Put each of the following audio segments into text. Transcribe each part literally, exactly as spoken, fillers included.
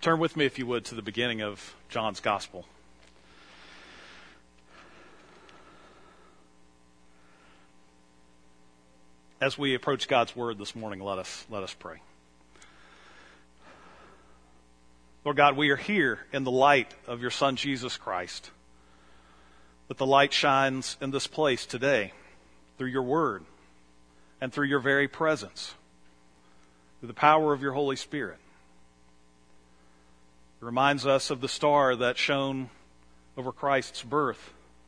Turn with me, if you would, to the beginning of John's Gospel. As we approach God's Word this morning, let us let us pray. Lord God, we are here in the light of your Son, Jesus Christ. That the light shines in this place today through your Word and through your very presence, through the power of your Holy Spirit. It reminds us of the star that shone over Christ's birth.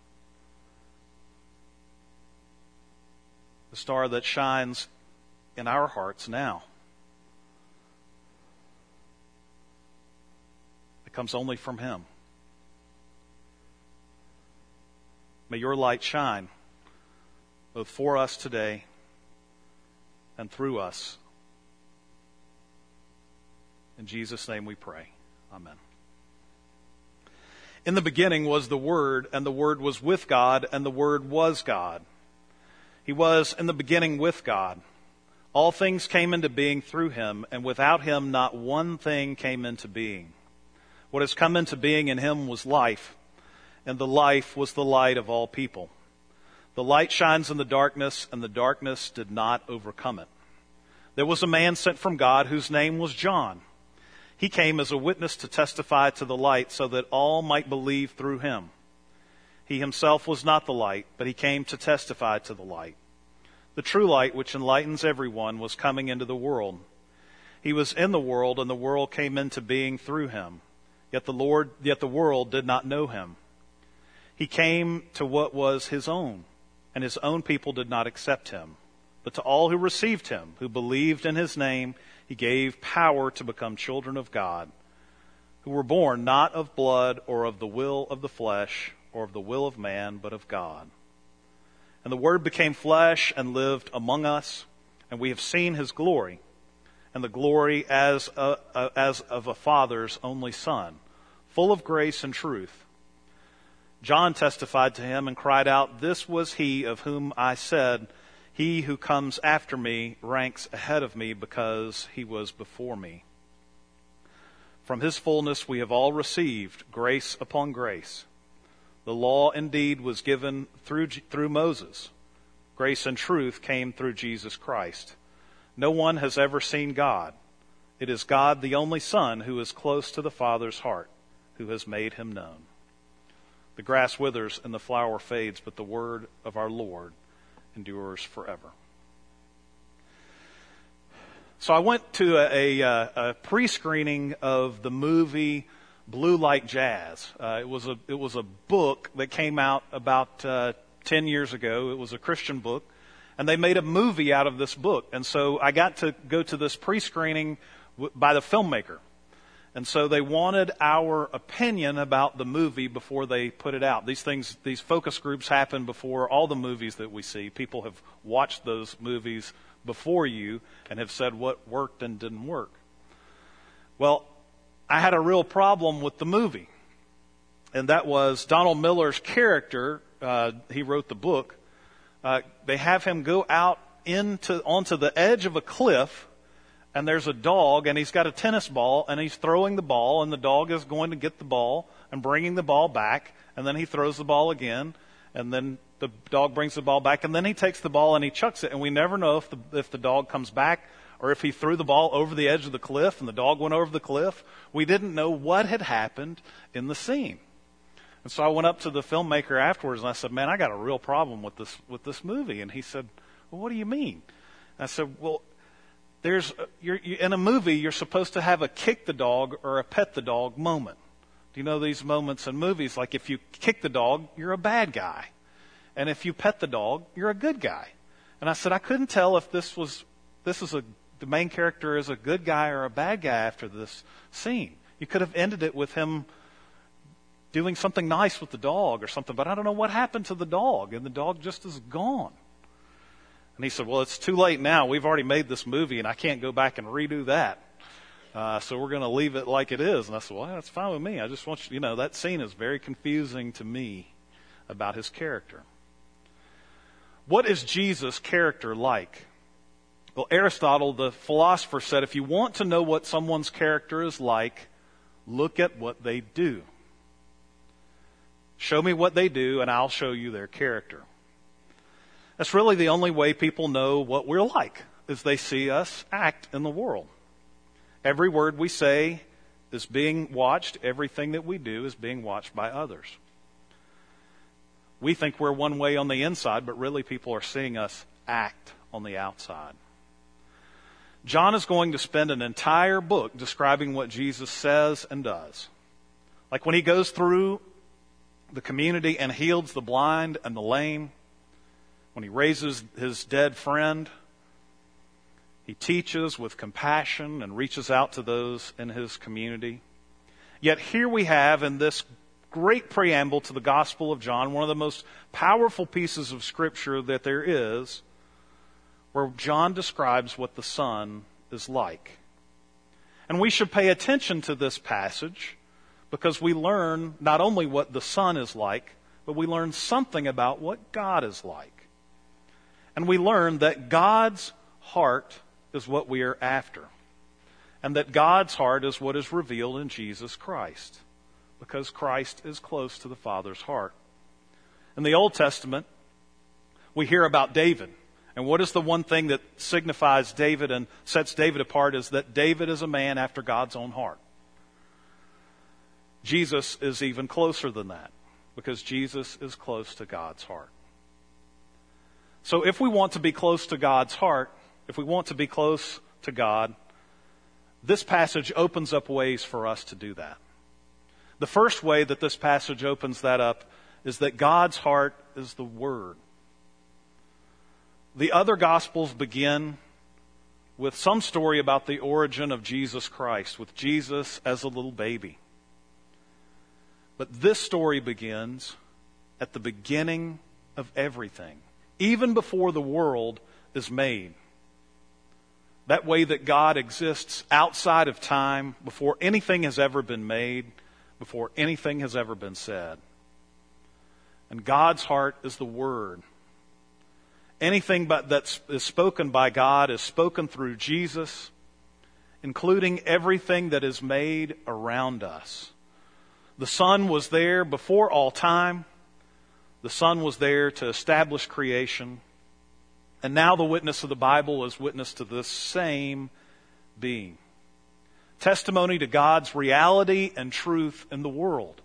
The star that shines in our hearts now. It comes only from Him. May your light shine both for us today and through us. In Jesus' name we pray. Amen. In the beginning was the Word, and the Word was with God, and the Word was God. He was in the beginning with God. All things came into being through Him, and without Him not one thing came into being. What has come into being in Him was life, and the life was the light of all people. The light shines in the darkness, and the darkness did not overcome it. There was a man sent from God whose name was John. He came as a witness to testify to the light so that all might believe through him. He himself was not the light, but he came to testify to the light. The true light, which enlightens everyone, was coming into the world. He was in the world, and the world came into being through him. Yet the Lord, yet the world did not know him. He came to what was his own, and his own people did not accept him. But to all who received him, who believed in his name, he gave power to become children of God, who were born not of blood or of the will of the flesh or of the will of man, but of God. And the Word became flesh and lived among us, and we have seen his glory, and the glory as a, a, as of a Father's only Son, full of grace and truth. John testified to him and cried out, "This was he of whom I said, 'He who comes after me ranks ahead of me because he was before me.' From his fullness we have all received grace upon grace. The law indeed was given through through Moses. Grace and truth came through Jesus Christ. No one has ever seen God. It is God, the only Son, who is close to the Father's heart, who has made him known. The grass withers and the flower fades, but the word of our Lord endures forever." So I went to a, a, a pre-screening of the movie Blue Like Jazz. Uh, it was a it was a book that came out about uh, ten years ago. It was a Christian book, and they made a movie out of this book. And so I got to go to this pre-screening w- by the filmmaker. And so they wanted our opinion about the movie before they put it out. These things, these focus groups happen before all the movies that we see. People have watched those movies before you and have said what worked and didn't work. Well, I had a real problem with the movie. And that was Donald Miller's character. Uh, he wrote the book. Uh, they have him go out into onto the edge of a cliff, and there's a dog, and he's got a tennis ball, and he's throwing the ball, and the dog is going to get the ball and bringing the ball back, and then he throws the ball again, and then the dog brings the ball back, and then he takes the ball and he chucks it, and we never know if the, if the dog comes back or if he threw the ball over the edge of the cliff and the dog went over the cliff. We didn't know what had happened in the scene. And so I went up to the filmmaker afterwards, and I said, "Man, I got a real problem with this with this movie." And he said, "Well, what do you mean?" And I said, "Well, There's you're, you, in a movie, you're supposed to have a kick the dog or a pet the dog moment. Do you know these moments in movies? Like if you kick the dog, you're a bad guy. And if you pet the dog, you're a good guy." And I said, I couldn't tell if this was, this is a, the main character is a good guy or a bad guy after this scene. You could have ended it with him doing something nice with the dog or something, but I don't know what happened to the dog, and the dog just is gone. And he said, "Well, it's too late now. We've already made this movie, and I can't go back and redo that. Uh, so we're going to leave it like it is." And I said, "Well, that's fine with me. I just want you, you know, that scene is very confusing to me about his character." What is Jesus' character like? Well, Aristotle, the philosopher, said if you want to know what someone's character is like, Look at what they do. Show me what they do, and I'll show you their character. That's really the only way people know what we're like, is they see us act in the world. Every word we say is being watched. Everything that we do is being watched by others. We think we're one way on the inside, but really people are seeing us act on the outside. John is going to spend an entire book describing what Jesus says and does. Like when he goes through the community and heals the blind and the lame, when he raises his dead friend, he teaches with compassion and reaches out to those in his community. Yet here we have in this great preamble to the Gospel of John, one of the most powerful pieces of Scripture that there is, where John describes what the Son is like. And we should pay attention to this passage because we learn not only what the Son is like, but we learn something about what God is like. And we learn that God's heart is what we are after. And that God's heart is what is revealed in Jesus Christ. Because Christ is close to the Father's heart. In the Old Testament, we hear about David. And what is the one thing that signifies David and sets David apart is that David is a man after God's own heart. Jesus is even closer than that, because Jesus is close to God's heart. So if we want to be close to God's heart, if we want to be close to God, this passage opens up ways for us to do that. The first way that this passage opens that up is that God's heart is the Word. The other Gospels begin with some story about the origin of Jesus Christ, with Jesus as a little baby. But this story begins at the beginning of everything, even before the world is made. That way that God exists outside of time, before anything has ever been made, before anything has ever been said. And God's heart is the Word. Anything but that is spoken by God is spoken through Jesus, including everything that is made around us. The Son was there before all time. The Son was there to establish creation. And now the witness of the Bible is witness to this same being. Testimony to God's reality and truth in the world.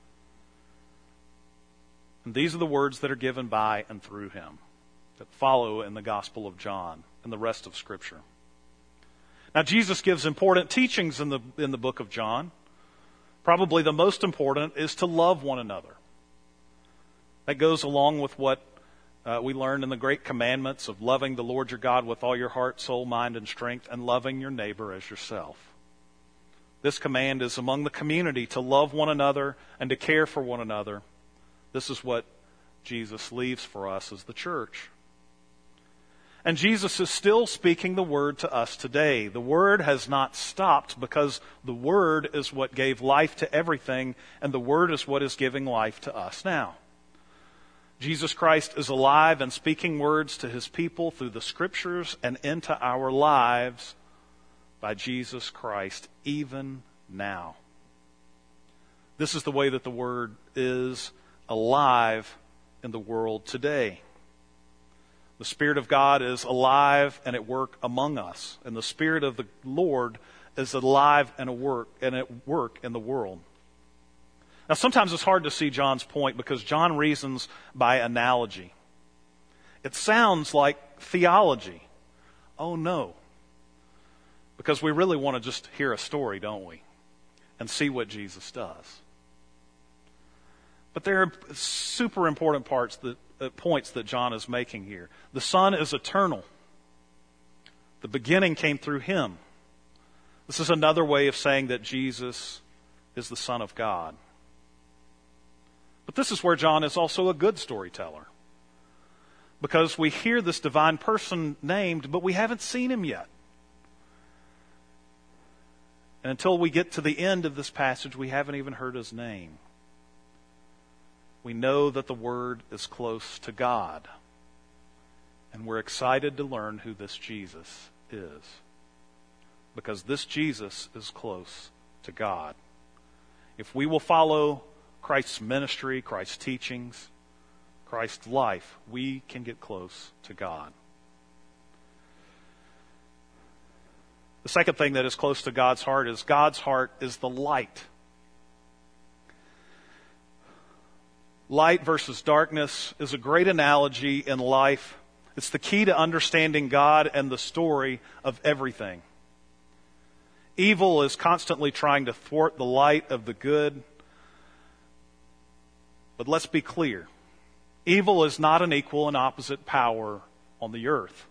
And these are the words that are given by and through Him, that follow in the Gospel of John and the rest of Scripture. Now, Jesus gives important teachings in the in the book of John. Probably the most important is to love one another. That goes along with what uh, we learned in the great commandments of loving the Lord your God with all your heart, soul, mind, and strength, and loving your neighbor as yourself. This command is among the community to love one another and to care for one another. This is what Jesus leaves for us as the church. And Jesus is still speaking the Word to us today. The Word has not stopped because the Word is what gave life to everything, and the Word is what is giving life to us now. Jesus Christ is alive and speaking words to His people through the Scriptures and into our lives by Jesus Christ, even now. This is the way that the Word is alive in the world today. The Spirit of God is alive and at work among us. And the Spirit of the Lord is alive and at work and at work in the world. Now, sometimes it's hard to see John's point because John reasons by analogy. It sounds like theology. Oh, no. Because we really want to just hear a story, don't we? And see what Jesus does. But there are super important parts that uh, points that John is making here. The Son is eternal. The beginning came through Him. This is another way of saying that Jesus is the Son of God. But this is where John is also a good storyteller. Because we hear this divine person named, but we haven't seen Him yet. And until we get to the end of this passage, we haven't even heard His name. We know that the Word is close to God. And we're excited to learn who this Jesus is. Because this Jesus is close to God. If we will follow Christ's ministry, Christ's teachings, Christ's life, we can get close to God. The second thing that is close to God's heart is God's heart is the light. Light versus darkness is a great analogy in life. It's the key to understanding God and the story of everything. Evil is constantly trying to thwart the light of the good. But let's be clear. Evil is not an equal and opposite power on the earth.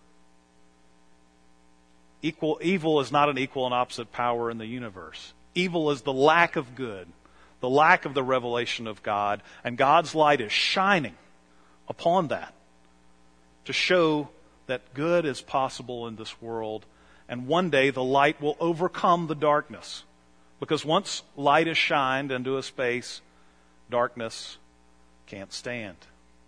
Equal, evil is not an equal and opposite power in the universe. Evil is the lack of good, the lack of the revelation of God, and God's light is shining upon that to show that good is possible in this world, and one day the light will overcome the darkness. Because once light is shined into a space, darkness can't stand.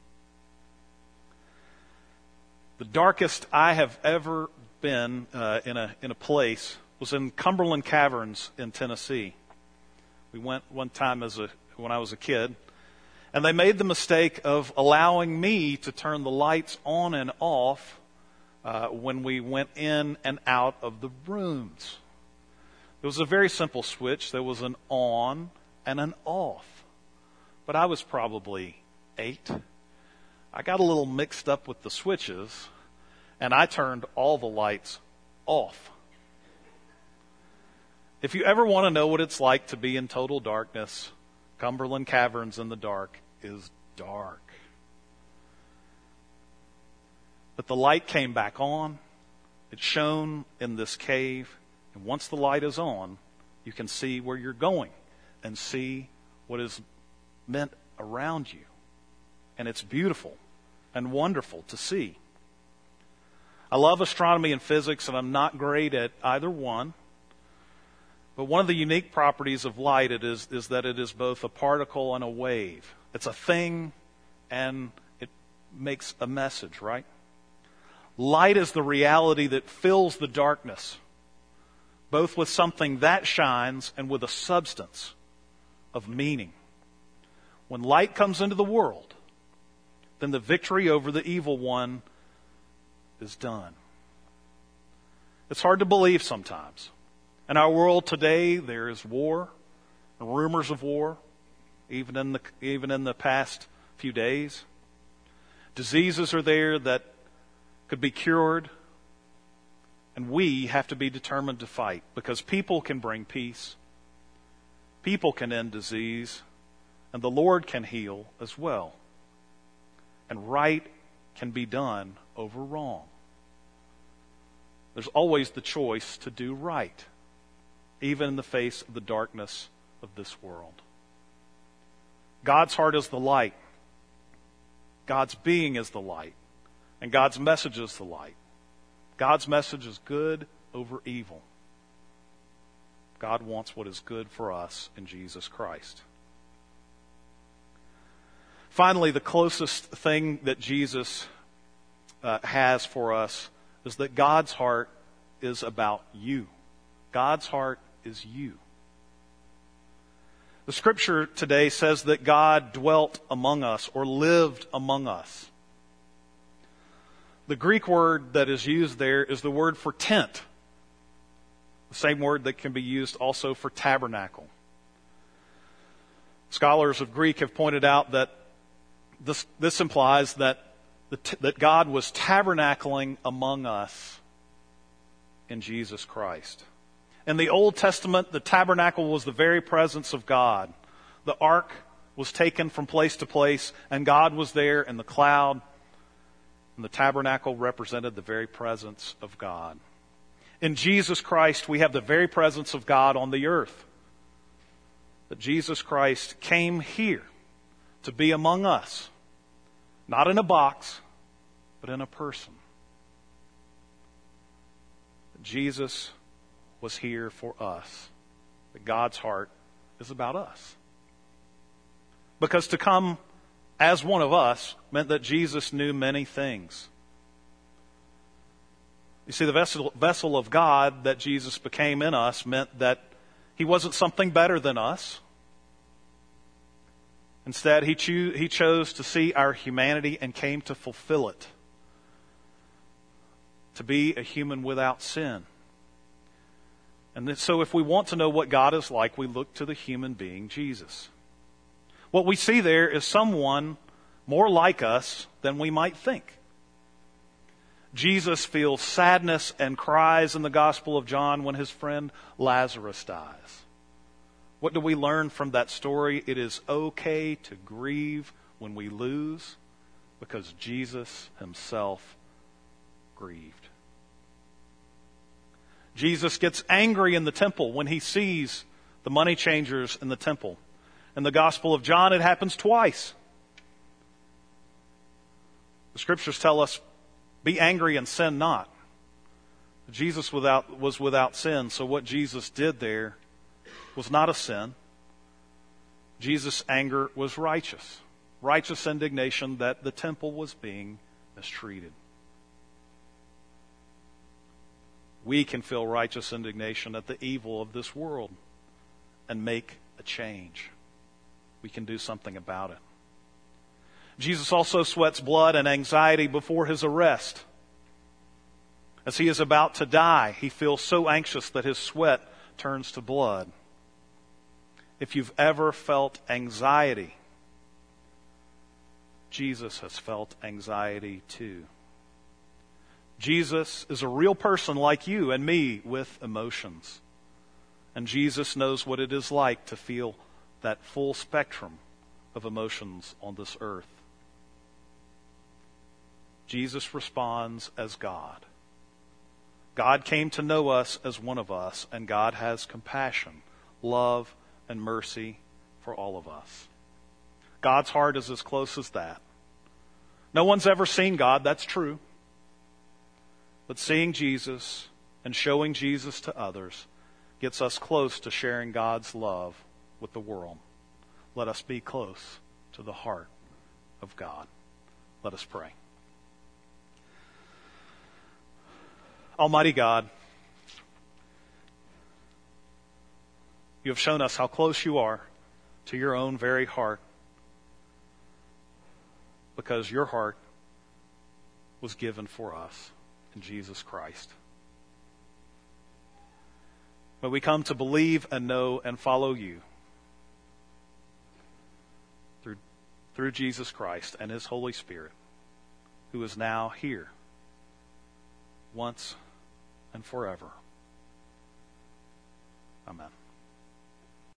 The darkest I have ever been uh, in a in a place was in Cumberland Caverns in Tennessee. We went one time as a when I was a kid, and they made the mistake of allowing me to turn the lights on and off uh, when we went in and out of the rooms. It was a very simple switch. There was an on and an off. But I was probably eight. I got a little mixed up with the switches, and I turned all the lights off. If you ever want to know what it's like to be in total darkness, Cumberland Caverns in the dark is dark. But the light came back on. It shone in this cave. And once the light is on, you can see where you're going and see what is meant around you. And it's beautiful and wonderful to see. I love astronomy and physics, and I'm not great at either one. But one of the unique properties of light it is, is that it is both a particle and a wave. It's a thing, and it makes a message, right? Light is the reality that fills the darkness, both with something that shines and with a substance of meaning. When light comes into the world, then the victory over the evil one is done. It's hard to believe sometimes. In our world today, there is war, and rumors of war, even in the even in the past few days. Diseases are there that could be cured, and we have to be determined to fight, because people can bring peace, people can end disease, and the Lord can heal as well. And right can be done over wrong. There's always the choice to do right, even in the face of the darkness of this world. God's heart is the light. God's being is the light. And God's message is the light. God's message is good over evil. God wants what is good for us in Jesus Christ. Finally, the closest thing that Jesus uh, has for us is that God's heart is about you. God's heart is you. The scripture today says that God dwelt among us or lived among us. The Greek word that is used there is the word for tent, the same word that can be used also for tabernacle. Scholars of Greek have pointed out that this, this implies that, the, that God was tabernacling among us in Jesus Christ. In the Old Testament, the tabernacle was the very presence of God. The ark was taken from place to place, and God was there in the cloud, and the tabernacle represented the very presence of God. In Jesus Christ, we have the very presence of God on the earth. That Jesus Christ came here to be among us, not in a box, but in a person. Jesus was here for us. That God's heart is about us. Because to come as one of us meant that Jesus knew many things. You see, the vessel, vessel of God that Jesus became in us meant that he wasn't something better than us. Instead, he, cho- he chose to see our humanity and came to fulfill it, to be a human without sin. And so if we want to know what God is like, we look to the human being, Jesus. What we see there is someone more like us than we might think. Jesus feels sadness and cries in the Gospel of John when his friend Lazarus dies. What do we learn from that story? It is okay to grieve when we lose because Jesus himself grieved. Jesus gets angry in the temple when he sees the money changers in the temple. In the Gospel of John, it happens twice. The Scriptures tell us, be angry and sin not. Jesus without, was without sin, so what Jesus did there was not a sin. Jesus' anger was righteous. Righteous indignation that the temple was being mistreated. We can feel righteous indignation at the evil of this world and make a change. We can do something about it. Jesus also sweats blood and anxiety before his arrest. As he is about to die, he feels so anxious that his sweat turns to blood. If you've ever felt anxiety, Jesus has felt anxiety too. Jesus is a real person like you and me with emotions. And Jesus knows what it is like to feel that full spectrum of emotions on this earth. Jesus responds as God. God came to know us as one of us, and God has compassion, love, and mercy for all of us. God's heart is as close as that. No one's ever seen God, that's true. But seeing Jesus and showing Jesus to others gets us close to sharing God's love with the world. Let us be close to the heart of God. Let us pray. Almighty God, you have shown us how close you are to your own very heart, because your heart was given for us in Jesus Christ. May we come to believe and know and follow you through, through Jesus Christ and his Holy Spirit, who is now here, once and forever. Amen.